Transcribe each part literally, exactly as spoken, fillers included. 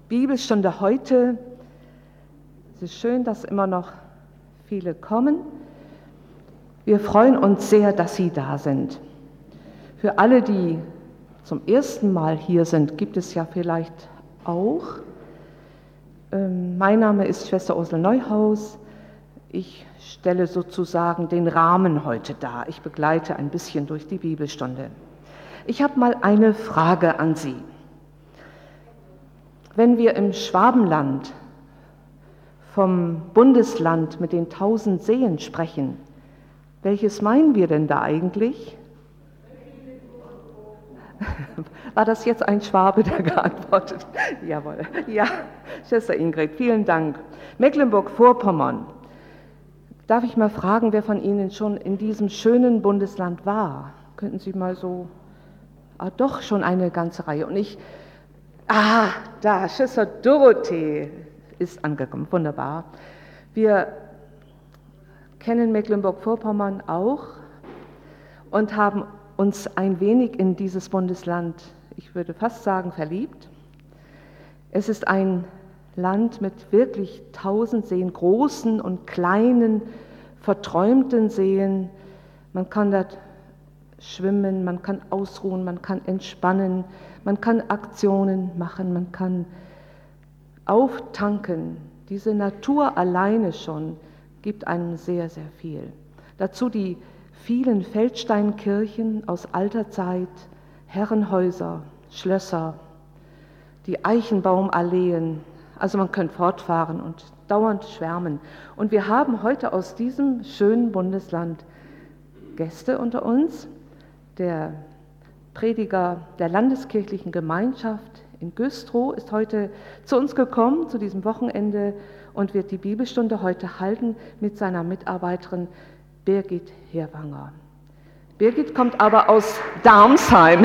Bibelstunde heute. Es ist schön, dass immer noch viele kommen. Wir freuen uns sehr, dass Sie da sind. Für alle, die zum ersten Mal hier sind, gibt es ja vielleicht auch. Ähm, mein Name ist Schwester Ursel Neuhaus. Ich stelle sozusagen den Rahmen heute dar. Ich begleite ein bisschen durch die Bibelstunde. Ich habe mal eine Frage an Sie. Wenn wir im Schwabenland vom Bundesland mit den tausend Seen sprechen, welches meinen wir denn da eigentlich? War das jetzt ein Schwabe, der geantwortet? Jawohl. Ja, Schwester Ingrid, vielen Dank. Mecklenburg-Vorpommern. Darf ich mal fragen, wer von Ihnen schon in diesem schönen Bundesland war? Könnten Sie mal so... Ah, doch, schon eine ganze Reihe. Und ich... Ah, da, Schwester Dorothee ist angekommen. Wunderbar. Wir kennen Mecklenburg-Vorpommern auch und haben uns ein wenig in dieses Bundesland, ich würde fast sagen, verliebt. Es ist ein Land mit wirklich tausend Seen, großen und kleinen, verträumten Seen. Man kann dort schwimmen, man kann ausruhen, man kann entspannen, man kann Aktionen machen, man kann auftanken. Diese Natur alleine schon gibt einem sehr, sehr viel. Dazu die vielen Feldsteinkirchen aus alter Zeit, Herrenhäuser, Schlösser, die Eichenbaumalleen. Also man könnte fortfahren und dauernd schwärmen. Und wir haben heute aus diesem schönen Bundesland Gäste unter uns. Der Prediger der Landeskirchlichen Gemeinschaft in Güstrow ist heute zu uns gekommen, zu diesem Wochenende, und wird die Bibelstunde heute halten mit seiner Mitarbeiterin Birgit Herwanger. Birgit kommt aber aus Darmsheim.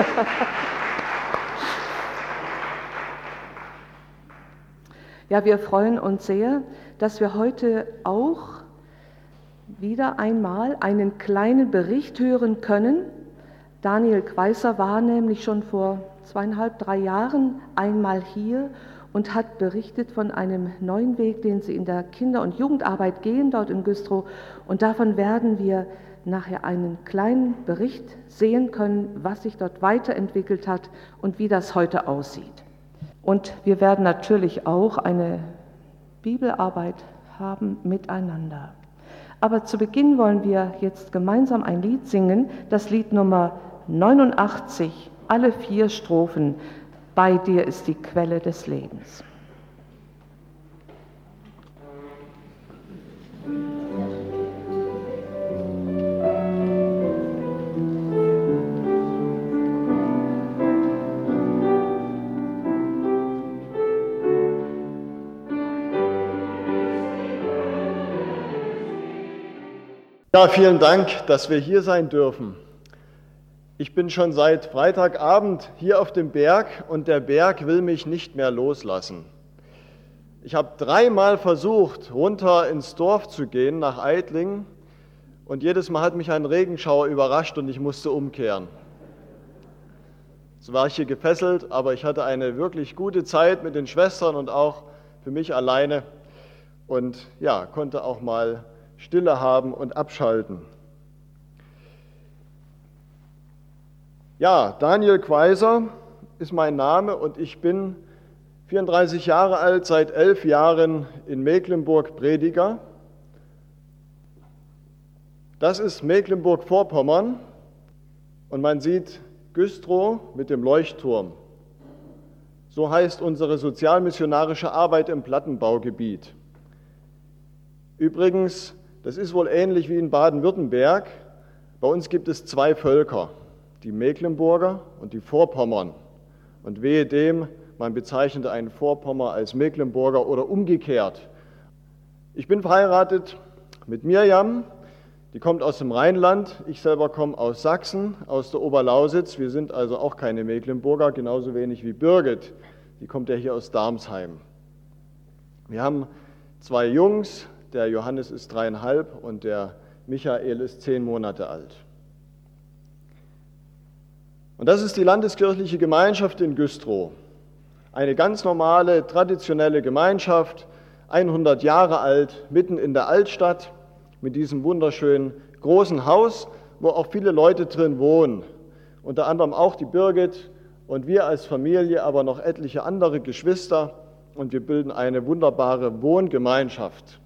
Ja, wir freuen uns sehr, dass wir heute auch wieder einmal einen kleinen Bericht hören können. Daniel Queißer war nämlich schon vor zweieinhalb, drei Jahren einmal hier und hat berichtet von einem neuen Weg, den sie in der Kinder- und Jugendarbeit gehen, dort in Güstrow. Und davon werden wir nachher einen kleinen Bericht sehen können, was sich dort weiterentwickelt hat und wie das heute aussieht. Und wir werden natürlich auch eine Bibelarbeit haben miteinander. Aber zu Beginn wollen wir jetzt gemeinsam ein Lied singen, das Lied Nummer neunundachtzig, alle vier Strophen. Bei dir ist die Quelle des Lebens. Ja, vielen Dank, dass wir hier sein dürfen. Ich bin schon seit Freitagabend hier auf dem Berg und der Berg will mich nicht mehr loslassen. Ich habe dreimal versucht, runter ins Dorf zu gehen, nach Eitling, und jedes Mal hat mich ein Regenschauer überrascht und ich musste umkehren. So war ich hier gefesselt, aber ich hatte eine wirklich gute Zeit mit den Schwestern und auch für mich alleine und ja, konnte auch mal Stille haben und abschalten. Ja, Daniel Queißer ist mein Name und ich bin vierunddreißig Jahre alt, seit elf Jahren in Mecklenburg Prediger. Das ist Mecklenburg-Vorpommern und man sieht Güstrow mit dem Leuchtturm. So heißt unsere sozialmissionarische Arbeit im Plattenbaugebiet. Übrigens, das ist wohl ähnlich wie in Baden-Württemberg. Bei uns gibt es zwei Völker, die Mecklenburger und die Vorpommern. Und wehe dem, man bezeichnet einen Vorpommer als Mecklenburger oder umgekehrt. Ich bin verheiratet mit Mirjam, die kommt aus dem Rheinland. Ich selber komme aus Sachsen, aus der Oberlausitz. Wir sind also auch keine Mecklenburger, genauso wenig wie Birgit. Die kommt ja hier aus Darmsheim. Wir haben zwei Jungs, der Johannes ist dreieinhalb und der Michael ist zehn Monate alt. Und das ist die landeskirchliche Gemeinschaft in Güstrow. Eine ganz normale, traditionelle Gemeinschaft, hundert Jahre alt, mitten in der Altstadt, mit diesem wunderschönen großen Haus, wo auch viele Leute drin wohnen. Unter anderem auch die Birgit und wir als Familie, aber noch etliche andere Geschwister. Und wir bilden eine wunderbare Wohngemeinschaft.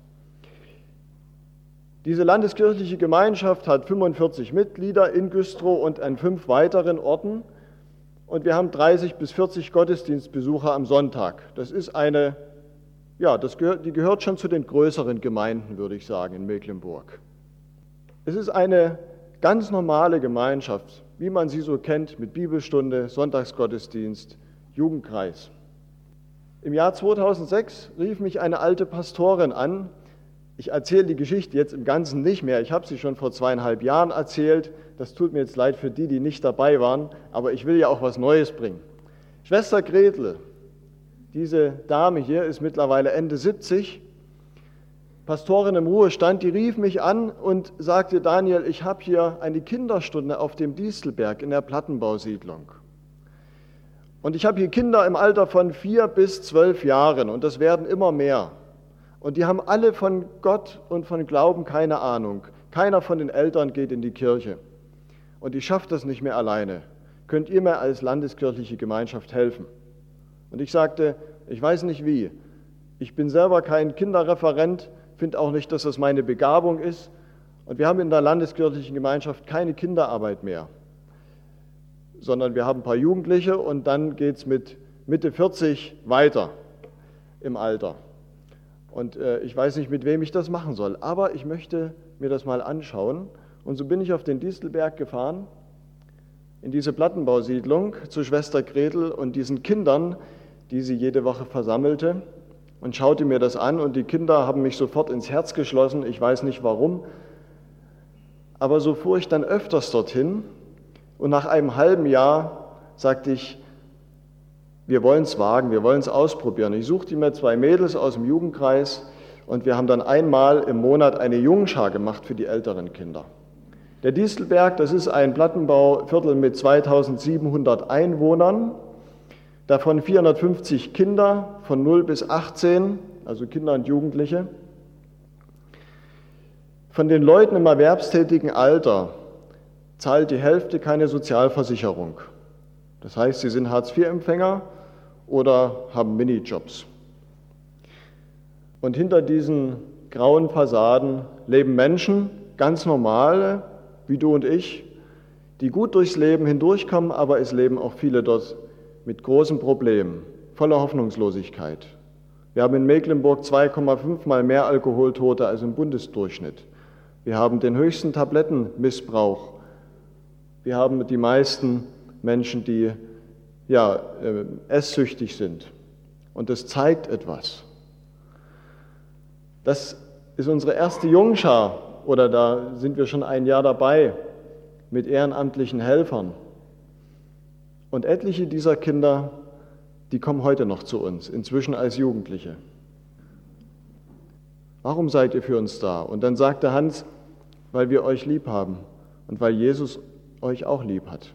Diese landeskirchliche Gemeinschaft hat fünfundvierzig Mitglieder in Güstrow und an fünf weiteren Orten. Und wir haben dreißig bis vierzig Gottesdienstbesucher am Sonntag. Das ist eine, ja, das gehört, die gehört schon zu den größeren Gemeinden, würde ich sagen, in Mecklenburg. Es ist eine ganz normale Gemeinschaft, wie man sie so kennt, mit Bibelstunde, Sonntagsgottesdienst, Jugendkreis. Im Jahr zweitausendsechs rief mich eine alte Pastorin an. Ich erzähle die Geschichte jetzt im Ganzen nicht mehr. Ich habe sie schon vor zweieinhalb Jahren erzählt. Das tut mir jetzt leid für die, die nicht dabei waren, aber ich will ja auch was Neues bringen. Schwester Gretel, diese Dame hier ist mittlerweile Ende siebzig, Pastorin im Ruhestand, die rief mich an und sagte, Daniel, ich habe hier eine Kinderstunde auf dem Distelberg in der Plattenbausiedlung. Und ich habe hier Kinder im Alter von vier bis zwölf Jahren und das werden immer mehr. Und die haben alle von Gott und von Glauben keine Ahnung. Keiner von den Eltern geht in die Kirche. Und ich schaffe das nicht mehr alleine. Könnt ihr mir als landeskirchliche Gemeinschaft helfen? Und ich sagte, ich weiß nicht wie. Ich bin selber kein Kinderreferent, finde auch nicht, dass das meine Begabung ist. Und wir haben in der landeskirchlichen Gemeinschaft keine Kinderarbeit mehr, sondern wir haben ein paar Jugendliche und dann geht es mit Mitte vierzig weiter im Alter. Und äh, ich weiß nicht, mit wem ich das machen soll, aber ich möchte mir das mal anschauen. Und so bin ich auf den Distelberg gefahren, in diese Plattenbausiedlung zu Schwester Gretel und diesen Kindern, die sie jede Woche versammelte, und schaute mir das an. Und die Kinder haben mich sofort ins Herz geschlossen, ich weiß nicht warum. Aber so fuhr ich dann öfters dorthin. Und nach einem halben Jahr sagte ich, wir wollen es wagen, wir wollen es ausprobieren. Ich suchte mir zwei Mädels aus dem Jugendkreis und wir haben dann einmal im Monat eine Jungschar gemacht für die älteren Kinder. Der Distelberg, das ist ein Plattenbauviertel mit zweitausendsiebenhundert Einwohnern, davon vierhundertfünfzig Kinder von null bis achtzehn, also Kinder und Jugendliche. Von den Leuten im erwerbstätigen Alter zahlt die Hälfte keine Sozialversicherung. Das heißt, sie sind Hartz vier Empfänger oder haben Minijobs. Und hinter diesen grauen Fassaden leben Menschen, ganz normale, wie du und ich, die gut durchs Leben hindurchkommen, aber es leben auch viele dort mit großen Problemen, voller Hoffnungslosigkeit. Wir haben in Mecklenburg zwei Komma fünf Mal mehr Alkoholtote als im Bundesdurchschnitt. Wir haben den höchsten Tablettenmissbrauch. Wir haben die meisten Menschen, die ja, äh, esssüchtig sind. Und das zeigt etwas. Das ist unsere erste Jungschar, oder da sind wir schon ein Jahr dabei, mit ehrenamtlichen Helfern. Und etliche dieser Kinder, die kommen heute noch zu uns, inzwischen als Jugendliche. Warum seid ihr für uns da? Und dann sagte Hans, weil wir euch lieb haben und weil Jesus euch auch lieb hat.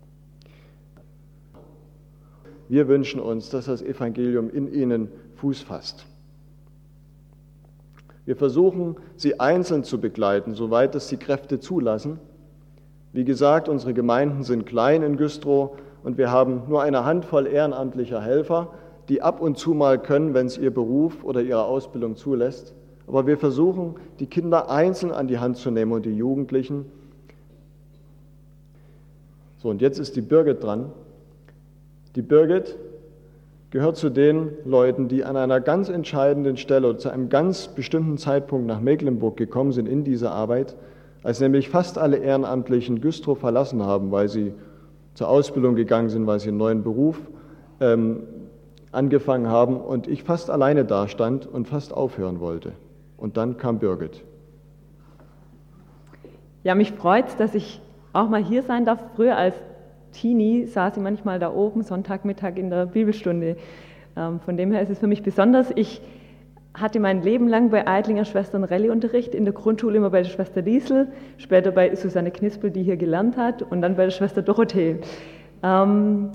Wir wünschen uns, dass das Evangelium in ihnen Fuß fasst. Wir versuchen, sie einzeln zu begleiten, soweit es die Kräfte zulassen. Wie gesagt, unsere Gemeinden sind klein in Güstrow und wir haben nur eine Handvoll ehrenamtlicher Helfer, die ab und zu mal können, wenn es ihr Beruf oder ihre Ausbildung zulässt. Aber wir versuchen, die Kinder einzeln an die Hand zu nehmen und die Jugendlichen. So, und jetzt ist die Birgit dran. Die Birgit gehört zu den Leuten, die an einer ganz entscheidenden Stelle oder zu einem ganz bestimmten Zeitpunkt nach Mecklenburg gekommen sind in diese Arbeit, als nämlich fast alle Ehrenamtlichen Güstrow verlassen haben, weil sie zur Ausbildung gegangen sind, weil sie einen neuen Beruf ähm, angefangen haben und ich fast alleine dastand und fast aufhören wollte. Und dann kam Birgit. Ja, mich freut es, dass ich auch mal hier sein darf. Früher als Teenie saß ich manchmal da oben, Sonntagmittag in der Bibelstunde. Von dem her ist es für mich besonders. Ich hatte mein Leben lang bei Eidlinger Schwestern Rallye-Unterricht, in der Grundschule immer bei der Schwester Liesel, später bei Susanne Knispel, die hier gelernt hat, und dann bei der Schwester Dorothee.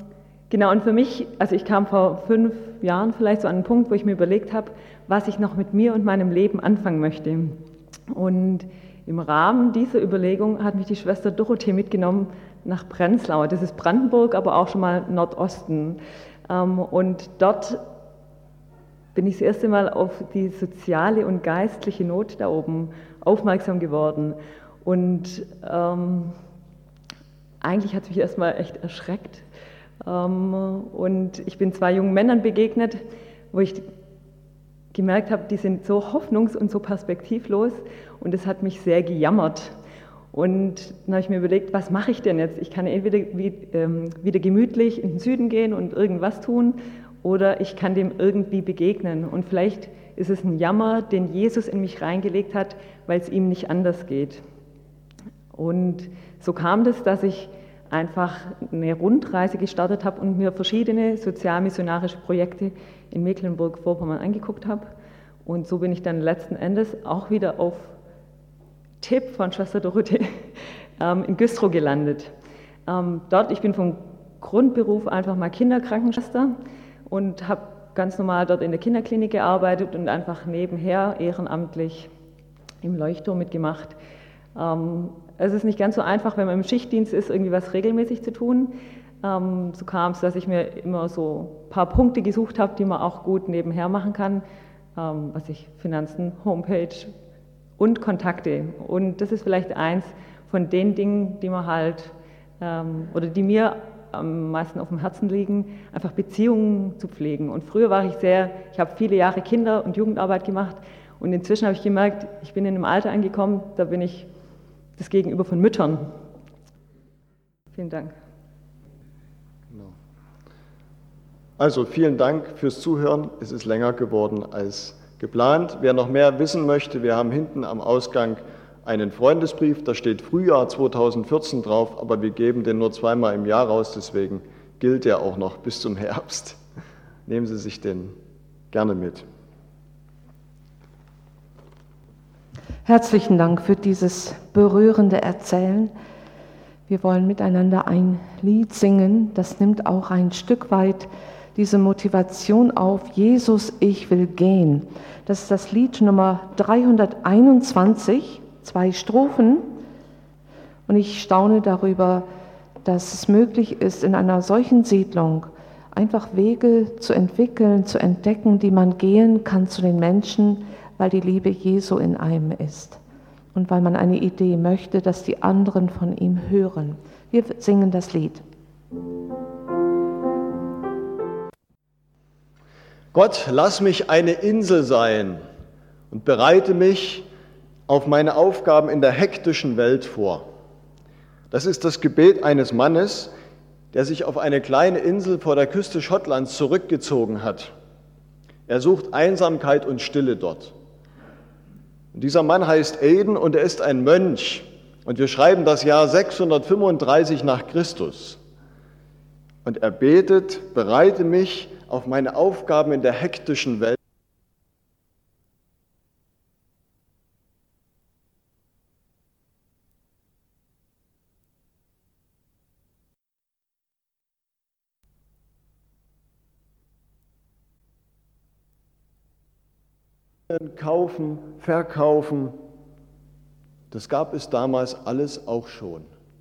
Genau, und für mich, also ich kam vor fünf Jahren vielleicht so an einen Punkt, wo ich mir überlegt habe, was ich noch mit mir und meinem Leben anfangen möchte. Und im Rahmen dieser Überlegung hat mich die Schwester Dorothee mitgenommen nach Prenzlau. Das ist Brandenburg, aber auch schon mal Nordosten. Und dort bin ich das erste Mal auf die soziale und geistliche Not da oben aufmerksam geworden. Und ähm, eigentlich hat es mich erstmal echt erschreckt. Ähm, und ich bin zwei jungen Männern begegnet, wo ich gemerkt habe, die sind so hoffnungs- und so perspektivlos, und das hat mich sehr gejammert. Und dann habe ich mir überlegt, was mache ich denn jetzt? Ich kann entweder wieder gemütlich in den Süden gehen und irgendwas tun, oder ich kann dem irgendwie begegnen. Und vielleicht ist es ein Jammer, den Jesus in mich reingelegt hat, weil es ihm nicht anders geht. Und so kam das, dass ich einfach eine Rundreise gestartet habe und mir verschiedene sozialmissionarische Projekte in Mecklenburg-Vorpommern angeguckt habe. Und so bin ich dann letzten Endes auch wieder auf Tipp von Schwester Dorothee ähm, in Güstrow gelandet. Ähm, dort, ich bin vom Grundberuf einfach mal Kinderkrankenschwester und habe ganz normal dort in der Kinderklinik gearbeitet und einfach nebenher ehrenamtlich im Leuchtturm mitgemacht. Ähm, es ist nicht ganz so einfach, wenn man im Schichtdienst ist, irgendwie was regelmäßig zu tun. Ähm, so kam es, dass ich mir immer so ein paar Punkte gesucht habe, die man auch gut nebenher machen kann, ähm, was ich Finanzen, Homepage und Kontakte. Und das ist vielleicht eins von den Dingen, die man halt, ähm, oder die mir am meisten auf dem Herzen liegen, einfach Beziehungen zu pflegen. Und früher war ich sehr, ich habe viele Jahre Kinder- und Jugendarbeit gemacht, und inzwischen habe ich gemerkt, ich bin in einem Alter angekommen, da bin ich das Gegenüber von Müttern. Vielen Dank. Also vielen Dank fürs Zuhören. Es ist länger geworden als geplant. Wer noch mehr wissen möchte, wir haben hinten am Ausgang einen Freundesbrief, da steht Frühjahr zweitausendvierzehn drauf, aber wir geben den nur zweimal im Jahr raus, deswegen gilt der auch noch bis zum Herbst. Nehmen Sie sich den gerne mit. Herzlichen Dank für dieses berührende Erzählen. Wir wollen miteinander ein Lied singen, das nimmt auch ein Stück weit diese Motivation auf, Jesus, ich will gehen. Das ist das Lied Nummer dreihunderteinundzwanzig, zwei Strophen. Und ich staune darüber, dass es möglich ist, in einer solchen Siedlung einfach Wege zu entwickeln, zu entdecken, die man gehen kann zu den Menschen, weil die Liebe Jesu in einem ist und weil man eine Idee möchte, dass die anderen von ihm hören. Wir singen das Lied. Gott, lass mich eine Insel sein und bereite mich auf meine Aufgaben in der hektischen Welt vor. Das ist das Gebet eines Mannes, der sich auf eine kleine Insel vor der Küste Schottlands zurückgezogen hat. Er sucht Einsamkeit und Stille dort. Und dieser Mann heißt Aidan und er ist ein Mönch. Und wir schreiben das Jahr sechshundertfünfunddreißig nach Christus. Und er betet, bereite mich auf meine Aufgaben in der hektischen Welt. Kaufen, verkaufen, das gab es damals alles auch schon.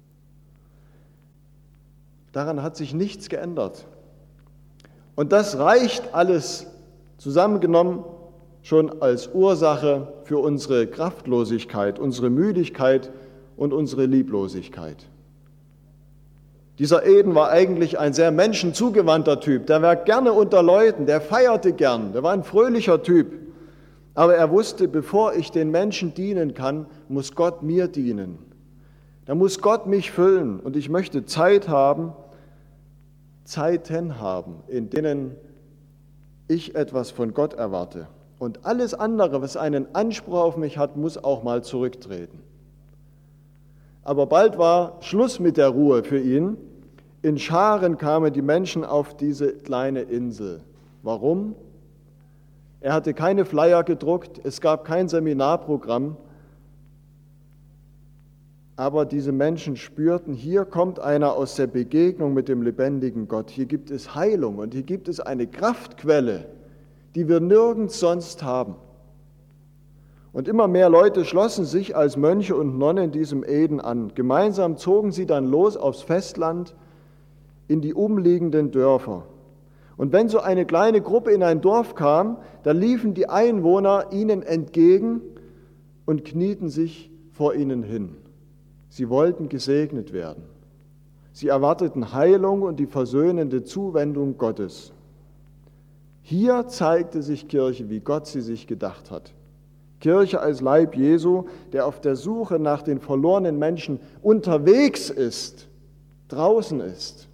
Daran hat sich nichts geändert. Und das reicht alles zusammengenommen schon als Ursache für unsere Kraftlosigkeit, unsere Müdigkeit und unsere Lieblosigkeit. Dieser Aidan war eigentlich ein sehr menschenzugewandter Typ, der war gerne unter Leuten, der feierte gern, der war ein fröhlicher Typ. Aber er wusste, bevor ich den Menschen dienen kann, muss Gott mir dienen. Da muss Gott mich füllen und ich möchte Zeit haben, Zeiten haben, in denen ich etwas von Gott erwarte. Und alles andere, was einen Anspruch auf mich hat, muss auch mal zurücktreten. Aber bald war Schluss mit der Ruhe für ihn. In Scharen kamen die Menschen auf diese kleine Insel. Warum? Er hatte keine Flyer gedruckt, es gab kein Seminarprogramm. Aber diese Menschen spürten, hier kommt einer aus der Begegnung mit dem lebendigen Gott. Hier gibt es Heilung und hier gibt es eine Kraftquelle, die wir nirgends sonst haben. Und immer mehr Leute schlossen sich als Mönche und Nonnen diesem Eden an. Gemeinsam zogen sie dann los aufs Festland in die umliegenden Dörfer. Und wenn so eine kleine Gruppe in ein Dorf kam, dann liefen die Einwohner ihnen entgegen und knieten sich vor ihnen hin. Sie wollten gesegnet werden. Sie erwarteten Heilung und die versöhnende Zuwendung Gottes. Hier zeigte sich Kirche, wie Gott sie sich gedacht hat. Kirche als Leib Jesu, der auf der Suche nach den verlorenen Menschen unterwegs ist, draußen ist.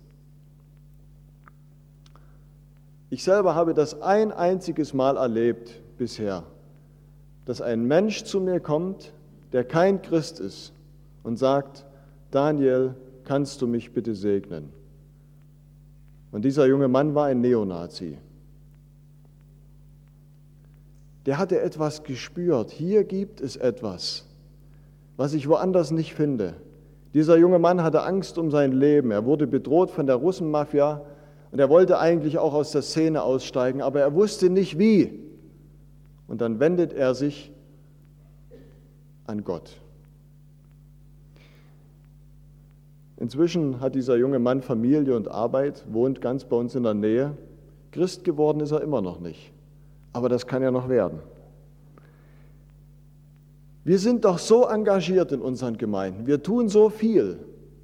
Ich selber habe das ein einziges Mal erlebt bisher, dass ein Mensch zu mir kommt, der kein Christ ist und sagt, Daniel, kannst du mich bitte segnen? Und dieser junge Mann war ein Neonazi. Der hatte etwas gespürt. Hier gibt es etwas, was ich woanders nicht finde. Dieser junge Mann hatte Angst um sein Leben. Er wurde bedroht von der Russenmafia und er wollte eigentlich auch aus der Szene aussteigen, aber er wusste nicht wie. Und dann wendet er sich an Gott. Inzwischen hat dieser junge Mann Familie und Arbeit, wohnt ganz bei uns in der Nähe. Christ geworden ist er immer noch nicht. Aber das kann ja noch werden. Wir sind doch so engagiert in unseren Gemeinden. Wir tun so viel.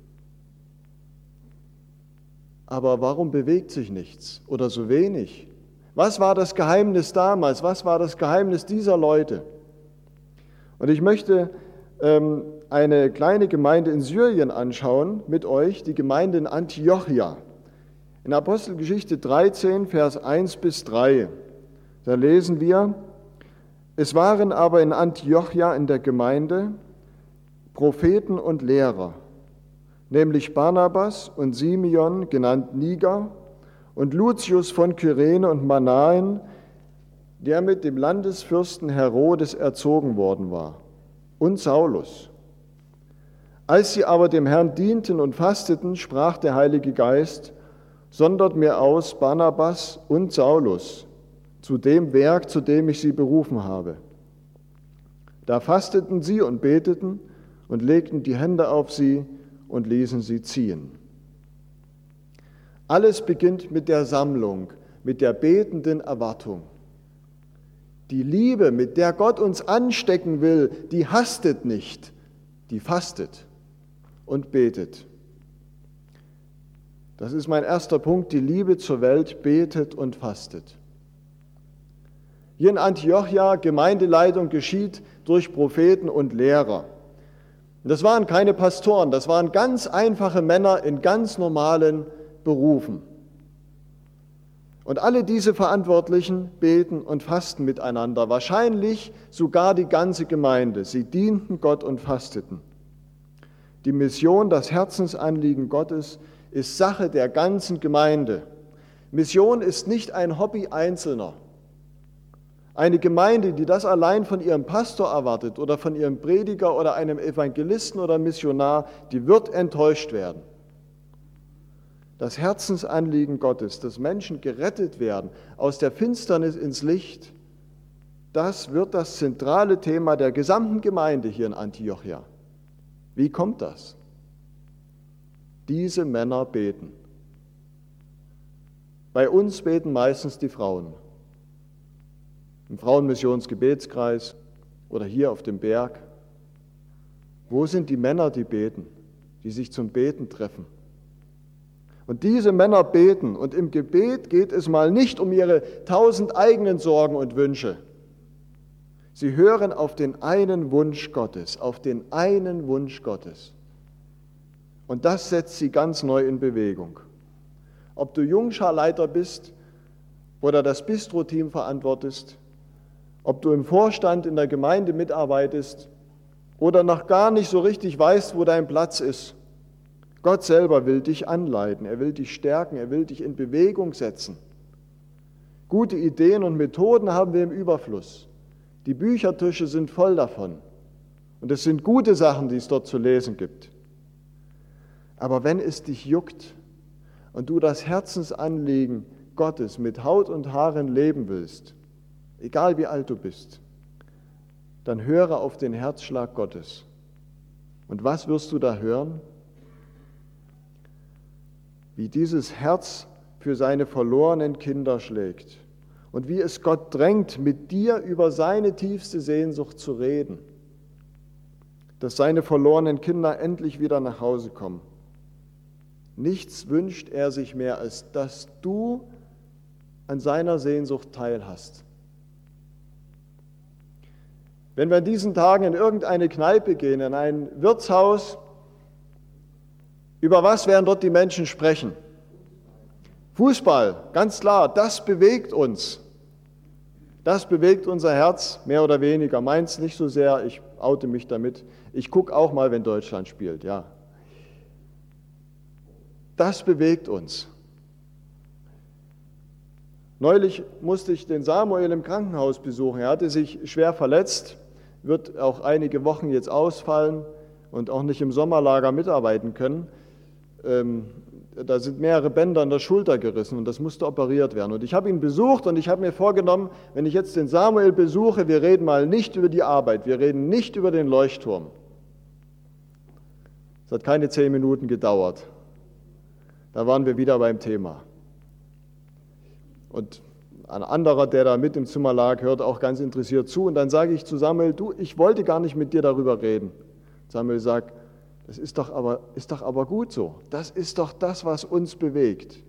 Aber warum bewegt sich nichts oder so wenig? Was war das Geheimnis damals? Was war das Geheimnis dieser Leute? Und ich möchte ähm, eine kleine Gemeinde in Syrien anschauen mit euch, die Gemeinde in Antiochia. In Apostelgeschichte dreizehn, Vers eins bis drei. Da lesen wir, es waren aber in Antiochia in der Gemeinde Propheten und Lehrer, nämlich Barnabas und Simeon, genannt Niger, und Lucius von Kyrene und Manaen, der mit dem Landesfürsten Herodes erzogen worden war, und Saulus. Als sie aber dem Herrn dienten und fasteten, sprach der Heilige Geist, sondert mir aus Barnabas und Saulus, zu dem Werk, zu dem ich sie berufen habe. Da fasteten sie und beteten und legten die Hände auf sie und ließen sie ziehen. Alles beginnt mit der Sammlung, mit der betenden Erwartung. Die Liebe, mit der Gott uns anstecken will, die hastet nicht, die fastet und betet. Das ist mein erster Punkt, die Liebe zur Welt betet und fastet. Hier in Antiochia, Gemeindeleitung geschieht durch Propheten und Lehrer. Das waren keine Pastoren, das waren ganz einfache Männer in ganz normalen Berufen. Und alle diese Verantwortlichen beten und fasten miteinander, wahrscheinlich sogar die ganze Gemeinde. Sie dienten Gott und fasteten. Die Mission, das Herzensanliegen Gottes, ist Sache der ganzen Gemeinde. Mission ist nicht ein Hobby Einzelner. Eine Gemeinde, die das allein von ihrem Pastor erwartet oder von ihrem Prediger oder einem Evangelisten oder Missionar, die wird enttäuscht werden. Das Herzensanliegen Gottes, dass Menschen gerettet werden aus der Finsternis ins Licht, das wird das zentrale Thema der gesamten Gemeinde hier in Antiochia. Wie kommt das? Diese Männer beten. Bei uns beten meistens die Frauen. Im Frauenmissionsgebetskreis oder hier auf dem Berg. Wo sind die Männer, die beten, die sich zum Beten treffen? Und diese Männer beten und im Gebet geht es mal nicht um ihre tausend eigenen Sorgen und Wünsche. Sie hören auf den einen Wunsch Gottes, auf den einen Wunsch Gottes. Und das setzt sie ganz neu in Bewegung. Ob du Jungscharleiter bist oder das Bistro-Team verantwortest, ob du im Vorstand in der Gemeinde mitarbeitest oder noch gar nicht so richtig weißt, wo dein Platz ist. Gott selber will dich anleiten, er will dich stärken, er will dich in Bewegung setzen. Gute Ideen und Methoden haben wir im Überfluss. Die Büchertische sind voll davon. Und es sind gute Sachen, die es dort zu lesen gibt. Aber wenn es dich juckt und du das Herzensanliegen Gottes mit Haut und Haaren leben willst, egal wie alt du bist, dann höre auf den Herzschlag Gottes. Und was wirst du da hören? Wie dieses Herz für seine verlorenen Kinder schlägt und wie es Gott drängt, mit dir über seine tiefste Sehnsucht zu reden, dass seine verlorenen Kinder endlich wieder nach Hause kommen. Nichts wünscht er sich mehr, als dass du an seiner Sehnsucht teilhast. Wenn wir in diesen Tagen in irgendeine Kneipe gehen, in ein Wirtshaus, über was werden dort die Menschen sprechen? Fußball, ganz klar, das bewegt uns. Das bewegt unser Herz, mehr oder weniger. Meins nicht so sehr, ich oute mich damit. Ich gucke auch mal, wenn Deutschland spielt, ja. Das bewegt uns. Neulich musste ich den Samuel im Krankenhaus besuchen. Er hatte sich schwer verletzt, wird auch einige Wochen jetzt ausfallen und auch nicht im Sommerlager mitarbeiten können. Ähm, da sind mehrere Bänder an der Schulter gerissen und das musste operiert werden. Und ich habe ihn besucht und ich habe mir vorgenommen, wenn ich jetzt den Samuel besuche, wir reden mal nicht über die Arbeit, wir reden nicht über den Leuchtturm. Es hat keine zehn Minuten gedauert. Da waren wir wieder beim Thema. Und ein anderer, der da mit im Zimmer lag, hört auch ganz interessiert zu. Und dann sage ich zu Samuel, du, ich wollte gar nicht mit dir darüber reden. Samuel sagt, das ist doch aber, ist doch aber gut so. Das ist doch das, was uns bewegt.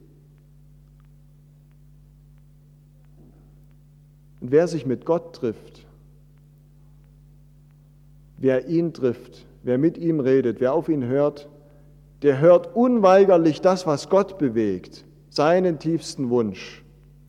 Und wer sich mit Gott trifft, wer ihn trifft, wer mit ihm redet, wer auf ihn hört, der hört unweigerlich das, was Gott bewegt, seinen tiefsten Wunsch,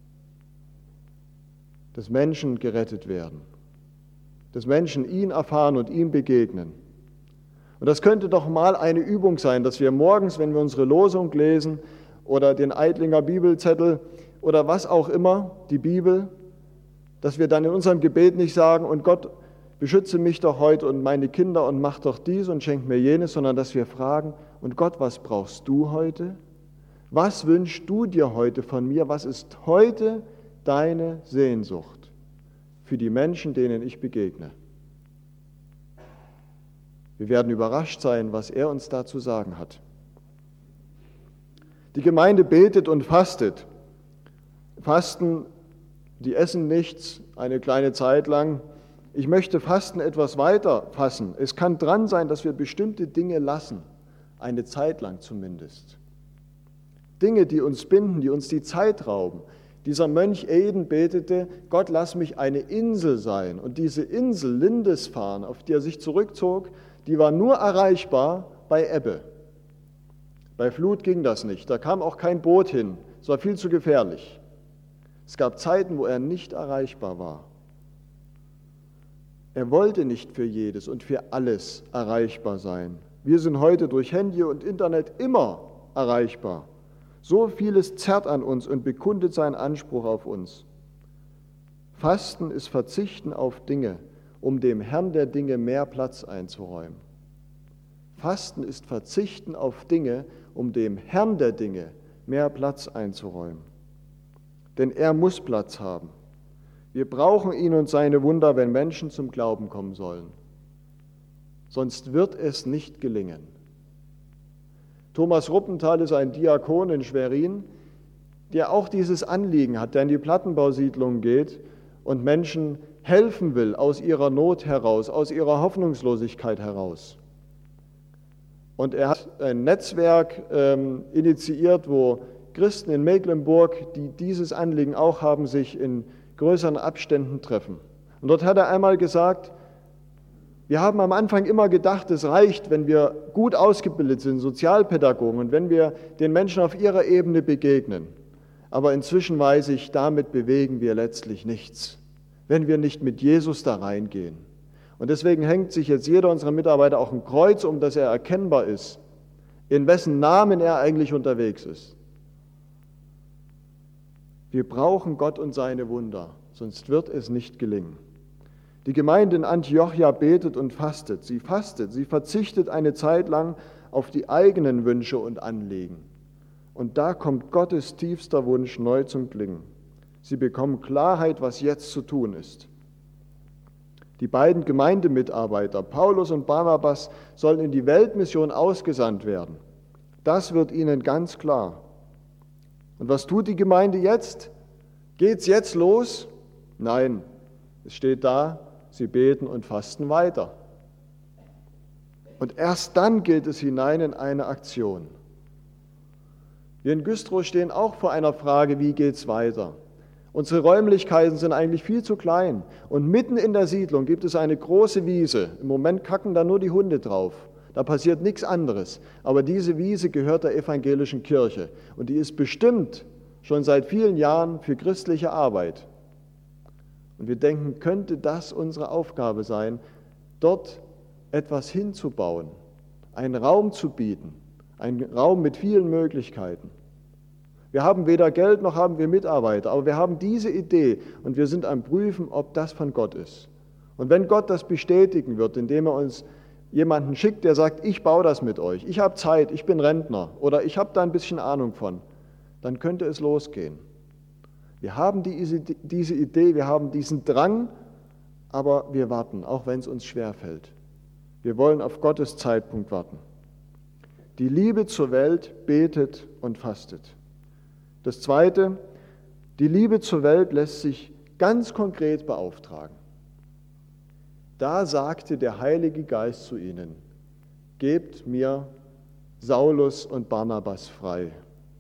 dass Menschen gerettet werden, dass Menschen ihn erfahren und ihm begegnen. Und das könnte doch mal eine Übung sein, dass wir morgens, wenn wir unsere Losung lesen oder den Eitlinger Bibelzettel oder was auch immer, die Bibel, dass wir dann in unserem Gebet nicht sagen, und Gott, beschütze mich doch heute und meine Kinder und mach doch dies und schenk mir jenes, sondern dass wir fragen, und Gott, was brauchst du heute? Was wünschst du dir heute von mir? Was ist heute deine Sehnsucht für die Menschen, denen ich begegne? Wir werden überrascht sein, was er uns da zu sagen hat. Die Gemeinde betet und fastet. Fasten, die essen nichts, eine kleine Zeit lang. Ich möchte Fasten etwas weiter fassen. Es kann dran sein, dass wir bestimmte Dinge lassen, eine Zeit lang zumindest. Dinge, die uns binden, die uns die Zeit rauben. Dieser Mönch Eden betete, Gott, lass mich eine Insel sein. Und diese Insel Lindisfarne, auf die er sich zurückzog, die war nur erreichbar bei Ebbe. Bei Flut ging das nicht, da kam auch kein Boot hin, es war viel zu gefährlich. Es gab Zeiten, wo er nicht erreichbar war. Er wollte nicht für jedes und für alles erreichbar sein. Wir sind heute durch Handy und Internet immer erreichbar. So vieles zerrt an uns und bekundet seinen Anspruch auf uns. Fasten ist Verzichten auf Dinge, um dem Herrn der Dinge mehr Platz einzuräumen. Fasten ist Verzichten auf Dinge, um dem Herrn der Dinge mehr Platz einzuräumen. Denn er muss Platz haben. Wir brauchen ihn und seine Wunder, wenn Menschen zum Glauben kommen sollen. Sonst wird es nicht gelingen. Thomas Ruppenthal ist ein Diakon in Schwerin, der auch dieses Anliegen hat, der in die Plattenbausiedlungen geht und Menschen helfen will aus ihrer Not heraus, aus ihrer Hoffnungslosigkeit heraus. Und er hat ein Netzwerk ähm, initiiert, wo Christen in Mecklenburg, die dieses Anliegen auch haben, sich in größeren Abständen treffen. Und dort hat er einmal gesagt, wir haben am Anfang immer gedacht, es reicht, wenn wir gut ausgebildet sind, Sozialpädagogen, und wenn wir den Menschen auf ihrer Ebene begegnen. Aber inzwischen weiß ich, damit bewegen wir letztlich nichts, wenn wir nicht mit Jesus da reingehen. Und deswegen hängt sich jetzt jeder unserer Mitarbeiter auch ein Kreuz um, dass er erkennbar ist, in wessen Namen er eigentlich unterwegs ist. Wir brauchen Gott und seine Wunder, sonst wird es nicht gelingen. Die Gemeinde in Antiochia betet und fastet. Sie fastet, sie verzichtet eine Zeit lang auf die eigenen Wünsche und Anliegen. Und da kommt Gottes tiefster Wunsch neu zum Klingen. Sie bekommen Klarheit, was jetzt zu tun ist. Die beiden Gemeindemitarbeiter, Paulus und Barnabas, sollen in die Weltmission ausgesandt werden. Das wird ihnen ganz klar. Und was tut die Gemeinde jetzt? Geht's jetzt los? Nein, es steht da, sie beten und fasten weiter. Und erst dann geht es hinein in eine Aktion. Wir in Güstrow stehen auch vor einer Frage, wie geht's weiter? Unsere Räumlichkeiten sind eigentlich viel zu klein. Und mitten in der Siedlung gibt es eine große Wiese. Im Moment kacken da nur die Hunde drauf. Da passiert nichts anderes. Aber diese Wiese gehört der evangelischen Kirche. Und die ist bestimmt schon seit vielen Jahren für christliche Arbeit. Und wir denken, könnte das unsere Aufgabe sein, dort etwas hinzubauen, einen Raum zu bieten, einen Raum mit vielen Möglichkeiten. Wir haben weder Geld noch haben wir Mitarbeiter, aber wir haben diese Idee und wir sind am Prüfen, ob das von Gott ist. Und wenn Gott das bestätigen wird, indem er uns jemanden schickt, der sagt, ich baue das mit euch, ich habe Zeit, ich bin Rentner oder ich habe da ein bisschen Ahnung von, dann könnte es losgehen. Wir haben die, diese Idee, wir haben diesen Drang, aber wir warten, auch wenn es uns schwerfällt. Wir wollen auf Gottes Zeitpunkt warten. Die Liebe zur Welt betet und fastet. Das Zweite, die Liebe zur Welt lässt sich ganz konkret beauftragen. Da sagte der Heilige Geist zu ihnen, gebt mir Saulus und Barnabas frei.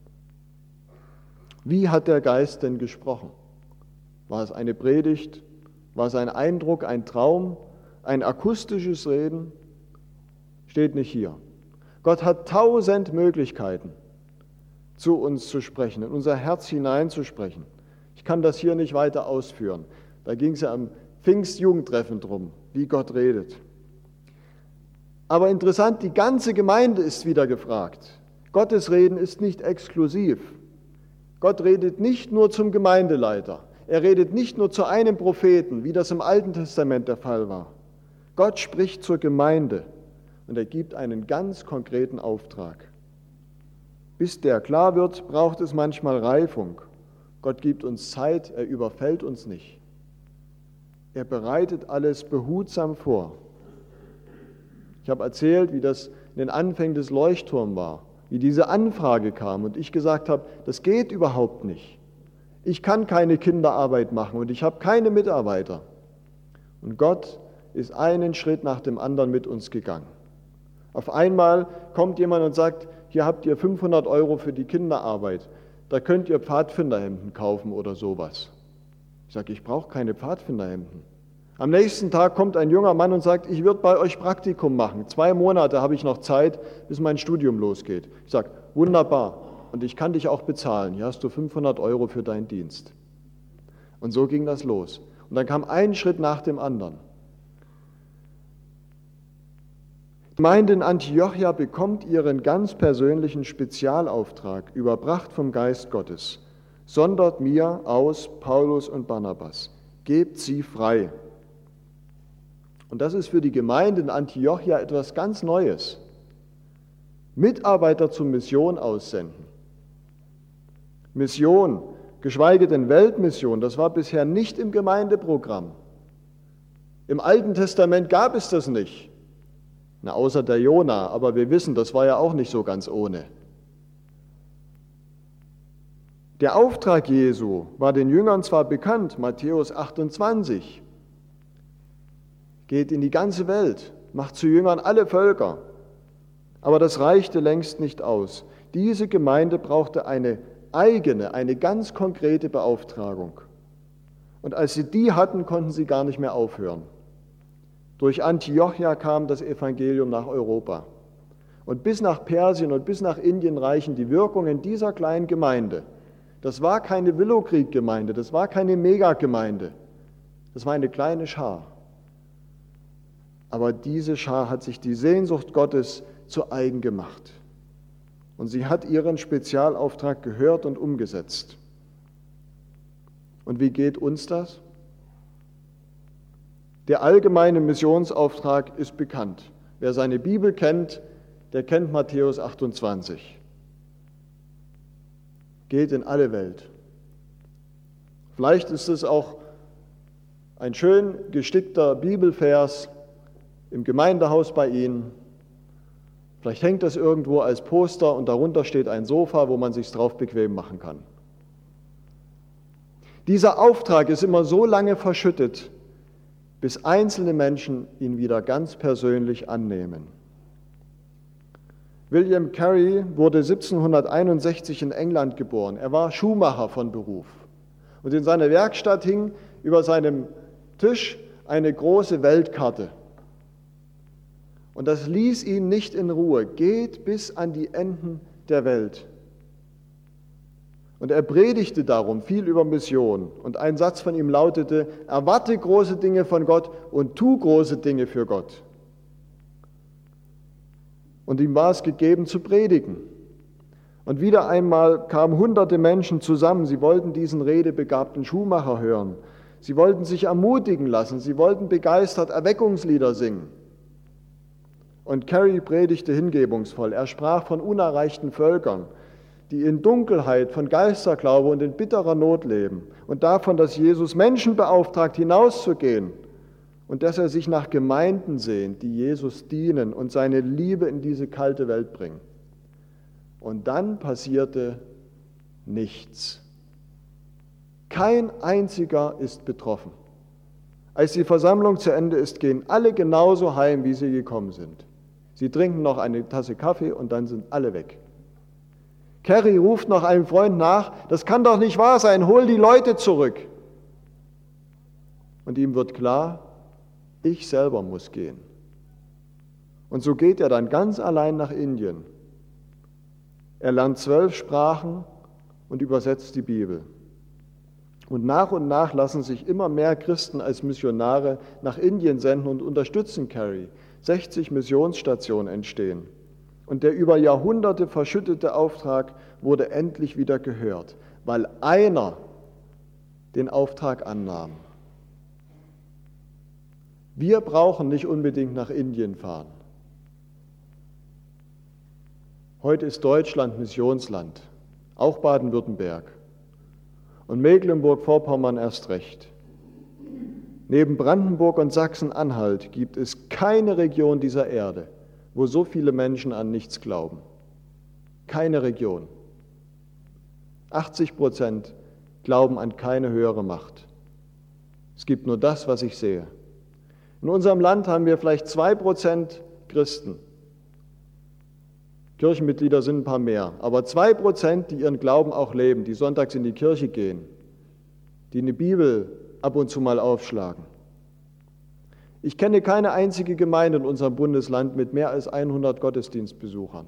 Wie hat der Geist denn gesprochen? War es eine Predigt? War es ein Eindruck, ein Traum, ein akustisches Reden? Steht nicht hier. Gott hat tausend Möglichkeiten, zu uns zu sprechen, in unser Herz hineinzusprechen. Ich kann das hier nicht weiter ausführen. Da ging es ja am Pfingstjugendtreffen drum, wie Gott redet. Aber interessant, die ganze Gemeinde ist wieder gefragt. Gottes Reden ist nicht exklusiv. Gott redet nicht nur zum Gemeindeleiter. Er redet nicht nur zu einem Propheten, wie das im Alten Testament der Fall war. Gott spricht zur Gemeinde und er gibt einen ganz konkreten Auftrag. Bis der klar wird, braucht es manchmal Reifung. Gott gibt uns Zeit, er überfällt uns nicht. Er bereitet alles behutsam vor. Ich habe erzählt, wie das in den Anfängen des Leuchtturms war, wie diese Anfrage kam und ich gesagt habe, das geht überhaupt nicht. Ich kann keine Kinderarbeit machen und ich habe keine Mitarbeiter. Und Gott ist einen Schritt nach dem anderen mit uns gegangen. Auf einmal kommt jemand und sagt, hier habt ihr fünfhundert Euro für die Kinderarbeit, da könnt ihr Pfadfinderhemden kaufen oder sowas. Ich sage, ich brauche keine Pfadfinderhemden. Am nächsten Tag kommt ein junger Mann und sagt, ich würde bei euch Praktikum machen. Zwei Monate habe ich noch Zeit, bis mein Studium losgeht. Ich sage, wunderbar, und ich kann dich auch bezahlen. Hier hast du fünfhundert Euro für deinen Dienst. Und so ging das los. Und dann kam ein Schritt nach dem anderen. Die Gemeinde in Antiochia bekommt ihren ganz persönlichen Spezialauftrag, überbracht vom Geist Gottes. Sondert mir aus Paulus und Barnabas. Gebt sie frei. Und das ist für die Gemeinde in Antiochia etwas ganz Neues. Mitarbeiter zur Mission aussenden. Mission, geschweige denn Weltmission, das war bisher nicht im Gemeindeprogramm. Im Alten Testament gab es das nicht. Na, außer der Jona, aber wir wissen, das war ja auch nicht so ganz ohne. Der Auftrag Jesu war den Jüngern zwar bekannt, Matthäus achtundzwanzig, geht in die ganze Welt, macht zu Jüngern alle Völker, aber das reichte längst nicht aus. Diese Gemeinde brauchte eine eigene, eine ganz konkrete Beauftragung. Und als sie die hatten, konnten sie gar nicht mehr aufhören. Durch Antiochia kam das Evangelium nach Europa. Und bis nach Persien und bis nach Indien reichen die Wirkungen dieser kleinen Gemeinde. Das war keine Willowcreek-Gemeinde, das war keine Megagemeinde. Das war eine kleine Schar. Aber diese Schar hat sich die Sehnsucht Gottes zu eigen gemacht. Und sie hat ihren Spezialauftrag gehört und umgesetzt. Und wie geht uns das? Der allgemeine Missionsauftrag ist bekannt. Wer seine Bibel kennt, der kennt Matthäus achtundzwanzig. Geht in alle Welt. Vielleicht ist es auch ein schön gestickter Bibelvers im Gemeindehaus bei Ihnen. Vielleicht hängt das irgendwo als Poster und darunter steht ein Sofa, wo man sich drauf bequem machen kann. Dieser Auftrag ist immer so lange verschüttet, bis einzelne Menschen ihn wieder ganz persönlich annehmen. William Carey wurde siebzehnhunderteinundsechzig in England geboren. Er war Schuhmacher von Beruf. Und in seiner Werkstatt hing über seinem Tisch eine große Weltkarte. Und das ließ ihn nicht in Ruhe. Geht bis an die Enden der Welt. Und er predigte darum viel über Mission. Und ein Satz von ihm lautete: Erwarte große Dinge von Gott und tu große Dinge für Gott. Und ihm war es gegeben zu predigen. Und wieder einmal kamen hunderte Menschen zusammen. Sie wollten diesen redebegabten Schuhmacher hören. Sie wollten sich ermutigen lassen. Sie wollten begeistert Erweckungslieder singen. Und Carey predigte hingebungsvoll. Er sprach von unerreichten Völkern, die in Dunkelheit von Geisterglaube und in bitterer Not leben. Und davon, dass Jesus Menschen beauftragt, hinauszugehen. Und dass er sich nach Gemeinden sehnt, die Jesus dienen und seine Liebe in diese kalte Welt bringen. Und dann passierte nichts. Kein einziger ist betroffen. Als die Versammlung zu Ende ist, gehen alle genauso heim, wie sie gekommen sind. Sie trinken noch eine Tasse Kaffee und dann sind alle weg. Carey ruft noch einem Freund nach: Das kann doch nicht wahr sein, hol die Leute zurück. Und ihm wird klar, ich selber muss gehen. Und so geht er dann ganz allein nach Indien. Er lernt zwölf Sprachen und übersetzt die Bibel. Und nach und nach lassen sich immer mehr Christen als Missionare nach Indien senden und unterstützen Carey. sechzig Missionsstationen entstehen. Und der über Jahrhunderte verschüttete Auftrag wurde endlich wieder gehört, weil einer den Auftrag annahm. Wir brauchen nicht unbedingt nach Indien fahren. Heute ist Deutschland Missionsland, auch Baden-Württemberg und Mecklenburg-Vorpommern erst recht. Neben Brandenburg und Sachsen-Anhalt gibt es keine Region dieser Erde, wo so viele Menschen an nichts glauben. Keine Region. achtzig Prozent glauben an keine höhere Macht. Es gibt nur das, was ich sehe. In unserem Land haben wir vielleicht zwei Prozent Christen. Kirchenmitglieder sind ein paar mehr, aber zwei Prozent, die ihren Glauben auch leben, die sonntags in die Kirche gehen, die eine Bibel ab und zu mal aufschlagen. Ich kenne keine einzige Gemeinde in unserem Bundesland mit mehr als hundert Gottesdienstbesuchern.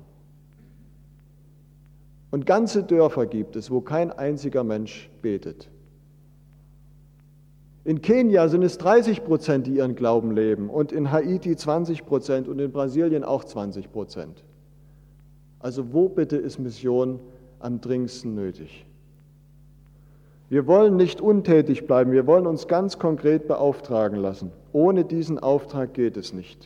Und ganze Dörfer gibt es, wo kein einziger Mensch betet. In Kenia sind es dreißig Prozent, die ihren Glauben leben, und in Haiti zwanzig Prozent und in Brasilien auch zwanzig Prozent. Also wo bitte ist Mission am dringendsten nötig? Wir wollen nicht untätig bleiben, wir wollen uns ganz konkret beauftragen lassen. Ohne diesen Auftrag geht es nicht.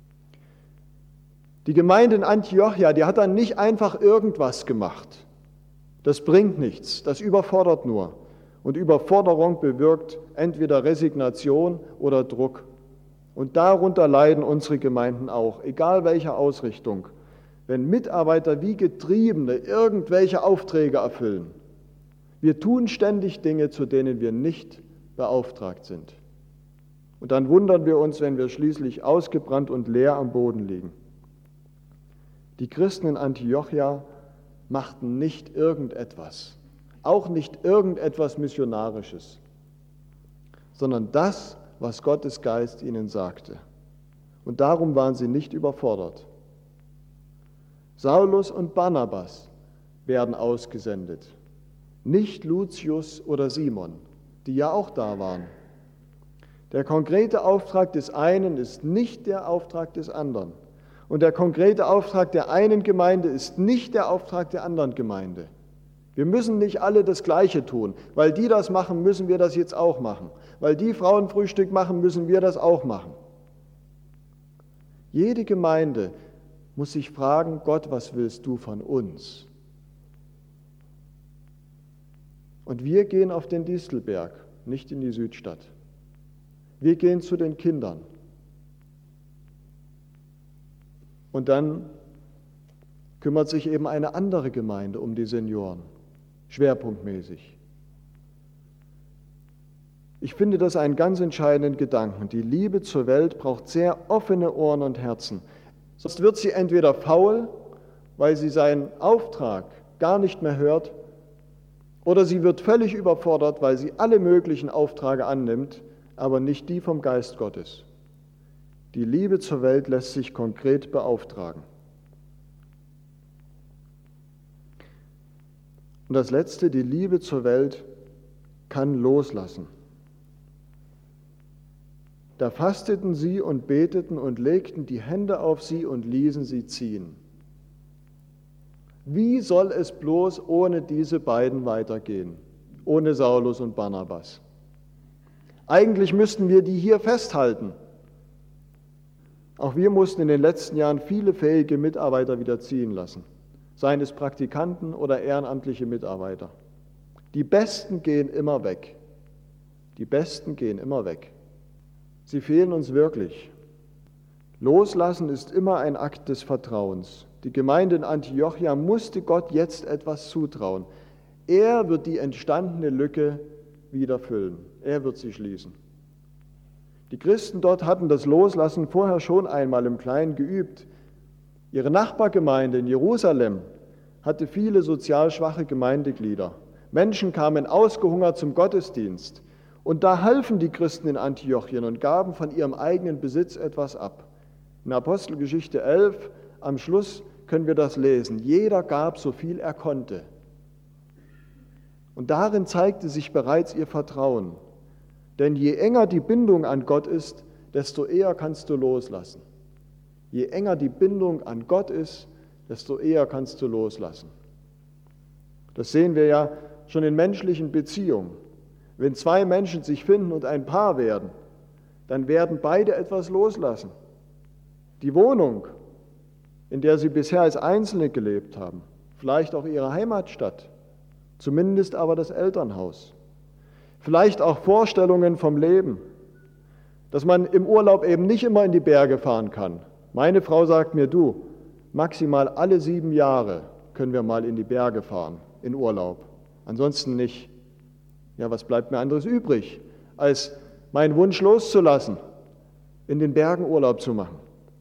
Die Gemeinde in Antiochia, die hat dann nicht einfach irgendwas gemacht. Das bringt nichts, das überfordert nur. Und Überforderung bewirkt entweder Resignation oder Druck. Und darunter leiden unsere Gemeinden auch, egal welcher Ausrichtung. Wenn Mitarbeiter wie Getriebene irgendwelche Aufträge erfüllen. Wir tun ständig Dinge, zu denen wir nicht beauftragt sind. Und dann wundern wir uns, wenn wir schließlich ausgebrannt und leer am Boden liegen. Die Christen in Antiochia machten nicht irgendetwas, auch nicht irgendetwas Missionarisches, sondern das, was Gottes Geist ihnen sagte. Und darum waren sie nicht überfordert. Saulus und Barnabas werden ausgesendet, nicht Lucius oder Simon, die ja auch da waren. Der konkrete Auftrag des einen ist nicht der Auftrag des anderen. Und der konkrete Auftrag der einen Gemeinde ist nicht der Auftrag der anderen Gemeinde. Wir müssen nicht alle das Gleiche tun. Weil die das machen, müssen wir das jetzt auch machen. Weil die Frauenfrühstück machen, müssen wir das auch machen. Jede Gemeinde muss sich fragen, Gott, was willst du von uns? Und wir gehen auf den Distelberg, nicht in die Südstadt. Wir gehen zu den Kindern. Und dann kümmert sich eben eine andere Gemeinde um die Senioren, schwerpunktmäßig. Ich finde das einen ganz entscheidenden Gedanken. Die Liebe zur Welt braucht sehr offene Ohren und Herzen. Sonst wird sie entweder faul, weil sie seinen Auftrag gar nicht mehr hört, oder sie wird völlig überfordert, weil sie alle möglichen Aufträge annimmt, aber nicht die vom Geist Gottes. Die Liebe zur Welt lässt sich konkret beauftragen. Und das Letzte, die Liebe zur Welt kann loslassen. Da fasteten sie und beteten und legten die Hände auf sie und ließen sie ziehen. Wie soll es bloß ohne diese beiden weitergehen, ohne Saulus und Barnabas? Eigentlich müssten wir die hier festhalten. Auch wir mussten in den letzten Jahren viele fähige Mitarbeiter wieder ziehen lassen, seien es Praktikanten oder ehrenamtliche Mitarbeiter. Die Besten gehen immer weg. Die Besten gehen immer weg. Sie fehlen uns wirklich. Loslassen ist immer ein Akt des Vertrauens. Die Gemeinde in Antiochia musste Gott jetzt etwas zutrauen. Er wird die entstandene Lücke wieder füllen. Er wird sie schließen. Die Christen dort hatten das Loslassen vorher schon einmal im Kleinen geübt. Ihre Nachbargemeinde in Jerusalem hatte viele sozial schwache Gemeindeglieder. Menschen kamen ausgehungert zum Gottesdienst. Und da halfen die Christen in Antiochien und gaben von ihrem eigenen Besitz etwas ab. In Apostelgeschichte elf, am Schluss, können wir das lesen. Jeder gab so viel er konnte. Und darin zeigte sich bereits ihr Vertrauen. Denn je enger die Bindung an Gott ist, desto eher kannst du loslassen. Je enger die Bindung an Gott ist, desto eher kannst du loslassen. Das sehen wir ja schon in menschlichen Beziehungen. Wenn zwei Menschen sich finden und ein Paar werden, dann werden beide etwas loslassen. Die Wohnung, in der sie bisher als Einzelne gelebt haben, vielleicht auch ihre Heimatstadt, zumindest aber das Elternhaus, vielleicht auch Vorstellungen vom Leben, dass man im Urlaub eben nicht immer in die Berge fahren kann. Meine Frau sagt mir, du, maximal alle sieben Jahre können wir mal in die Berge fahren, in Urlaub, ansonsten nicht. Ja, was bleibt mir anderes übrig, als meinen Wunsch loszulassen, in den Bergen Urlaub zu machen.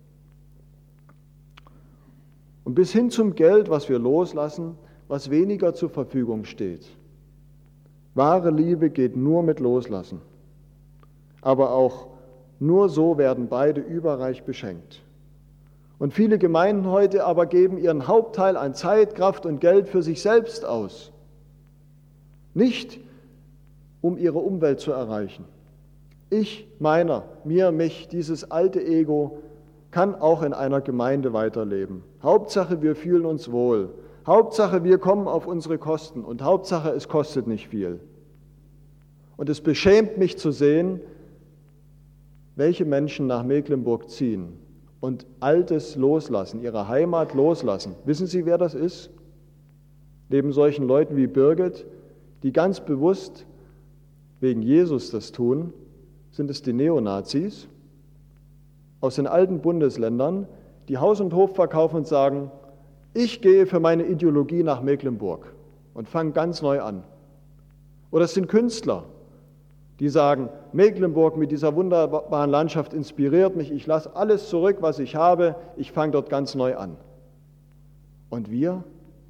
Und bis hin zum Geld, was wir loslassen, was weniger zur Verfügung steht. Wahre Liebe geht nur mit Loslassen. Aber auch nur so werden beide überreich beschenkt. Und viele Gemeinden heute aber geben ihren Hauptteil an Zeit, Kraft und Geld für sich selbst aus. Nicht, um ihre Umwelt zu erreichen. Ich, meiner, mir, mich, dieses alte Ego kann auch in einer Gemeinde weiterleben. Hauptsache, wir fühlen uns wohl. Hauptsache, wir kommen auf unsere Kosten. Und Hauptsache, es kostet nicht viel. Und es beschämt mich zu sehen, welche Menschen nach Mecklenburg ziehen und Altes loslassen, ihre Heimat loslassen. Wissen Sie, wer das ist? Neben solchen Leuten wie Birgit, die ganz bewusst wegen Jesus das tun, sind es die Neonazis aus den alten Bundesländern, die Haus und Hof verkaufen und sagen, ich gehe für meine Ideologie nach Mecklenburg und fange ganz neu an. Oder es sind Künstler, die sagen, Mecklenburg mit dieser wunderbaren Landschaft inspiriert mich, ich lasse alles zurück, was ich habe, ich fange dort ganz neu an. Und wir?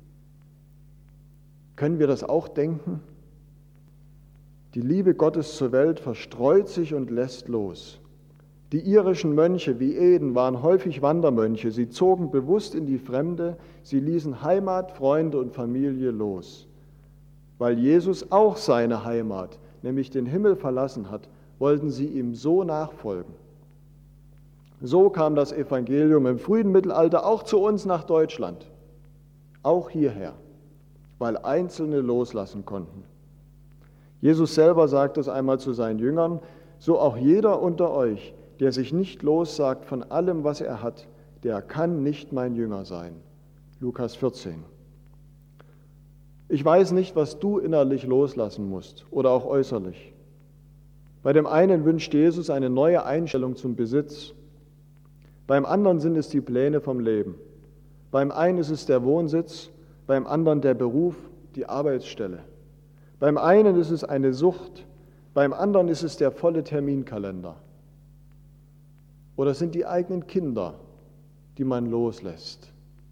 Können wir das auch denken? Die Liebe Gottes zur Welt verstreut sich und lässt los. Die irischen Mönche wie Eden waren häufig Wandermönche. Sie zogen bewusst in die Fremde, sie ließen Heimat, Freunde und Familie los. Weil Jesus auch seine Heimat, nämlich den Himmel verlassen hat, wollten sie ihm so nachfolgen. So kam das Evangelium im frühen Mittelalter auch zu uns nach Deutschland, auch hierher. weil Einzelne loslassen konnten. Jesus selber sagt es einmal zu seinen Jüngern, so auch jeder unter euch, der sich nicht lossagt von allem, was er hat, der kann nicht mein Jünger sein. Lukas vierzehn. Ich weiß nicht, was du innerlich loslassen musst oder auch äußerlich. Bei dem einen wünscht Jesus eine neue Einstellung zum Besitz. Beim anderen sind es die Pläne vom Leben. Beim einen ist es der Wohnsitz, beim anderen der Beruf, die Arbeitsstelle. Beim einen ist es eine Sucht, beim anderen ist es der volle Terminkalender. Oder es sind die eigenen Kinder, die man loslässt.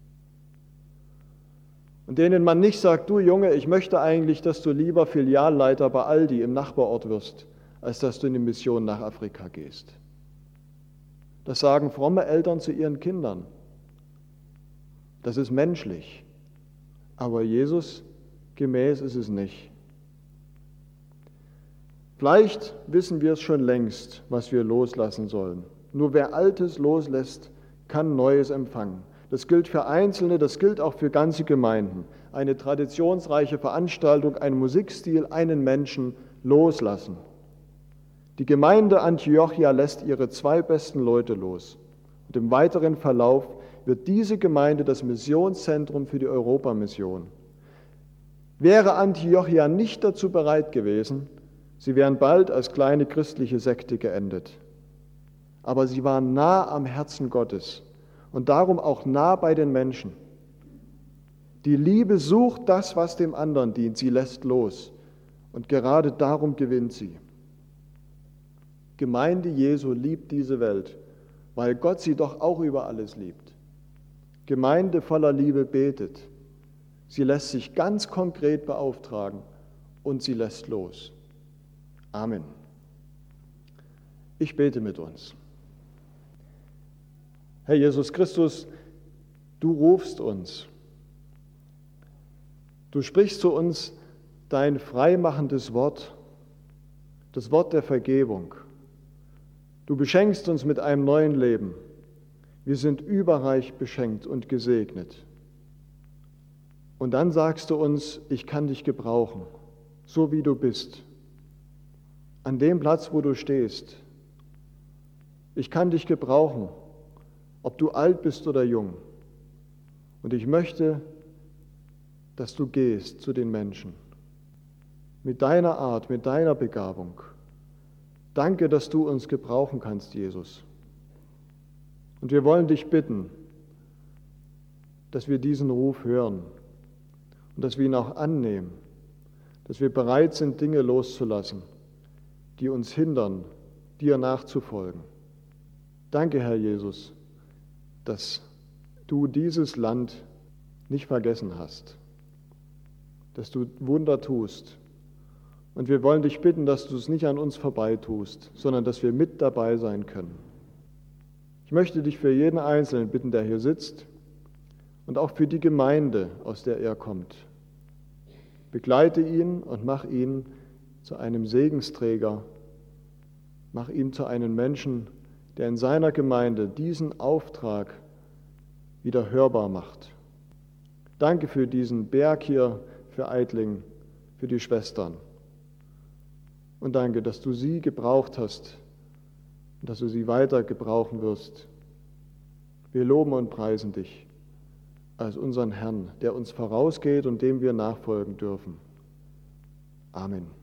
Und denen man nicht sagt, du Junge, ich möchte eigentlich, dass du lieber Filialleiter bei Aldi im Nachbarort wirst, als dass du in die Mission nach Afrika gehst. Das sagen fromme Eltern zu ihren Kindern. Das ist menschlich. Aber Jesus gemäß ist es nicht. Vielleicht wissen wir es schon längst, was wir loslassen sollen. Nur wer Altes loslässt, kann Neues empfangen. Das gilt für Einzelne, das gilt auch für ganze Gemeinden. Eine traditionsreiche Veranstaltung, ein Musikstil, einen Menschen loslassen. Die Gemeinde Antiochia lässt ihre zwei besten Leute los. Und im weiteren Verlauf wird diese Gemeinde das Missionszentrum für die Europamission. Wäre Antiochia nicht dazu bereit gewesen, sie wären bald als kleine christliche Sekte geendet. Aber sie waren nah am Herzen Gottes und darum auch nah bei den Menschen. Die Liebe sucht das, was dem anderen dient, sie lässt los und gerade darum gewinnt sie. Gemeinde Jesu liebt diese Welt, weil Gott sie doch auch über alles liebt. Gemeinde voller Liebe betet. Sie lässt sich ganz konkret beauftragen und sie lässt los. Amen. Ich bete mit uns. Herr Jesus Christus, du rufst uns. Du sprichst zu uns dein freimachendes Wort, das Wort der Vergebung. Du beschenkst uns mit einem neuen Leben. Wir sind überreich beschenkt und gesegnet. Und dann sagst du uns, ich kann dich gebrauchen, so wie du bist. An dem Platz, wo du stehst. Ich kann dich gebrauchen, ob du alt bist oder jung. Und ich möchte, dass du gehst zu den Menschen. Mit deiner Art, mit deiner Begabung. Danke, dass du uns gebrauchen kannst, Jesus. Und wir wollen dich bitten, dass wir diesen Ruf hören und dass wir ihn auch annehmen, dass wir bereit sind, Dinge loszulassen, die uns hindern, dir nachzufolgen. Danke, Herr Jesus, dass du dieses Land nicht vergessen hast, dass du Wunder tust. Und wir wollen dich bitten, dass du es nicht an uns vorbeitust, sondern dass wir mit dabei sein können. Ich möchte dich für jeden Einzelnen bitten, der hier sitzt, und auch für die Gemeinde, aus der er kommt. Begleite ihn und mach ihn zu einem Segensträger, mach ihn zu einem Menschen, der in seiner Gemeinde diesen Auftrag wieder hörbar macht. Danke für diesen Berg hier, für Eitling, für die Schwestern. Und danke, dass du sie gebraucht hast und dass du sie weiter gebrauchen wirst. Wir loben und preisen dich als unseren Herrn, der uns vorausgeht und dem wir nachfolgen dürfen. Amen.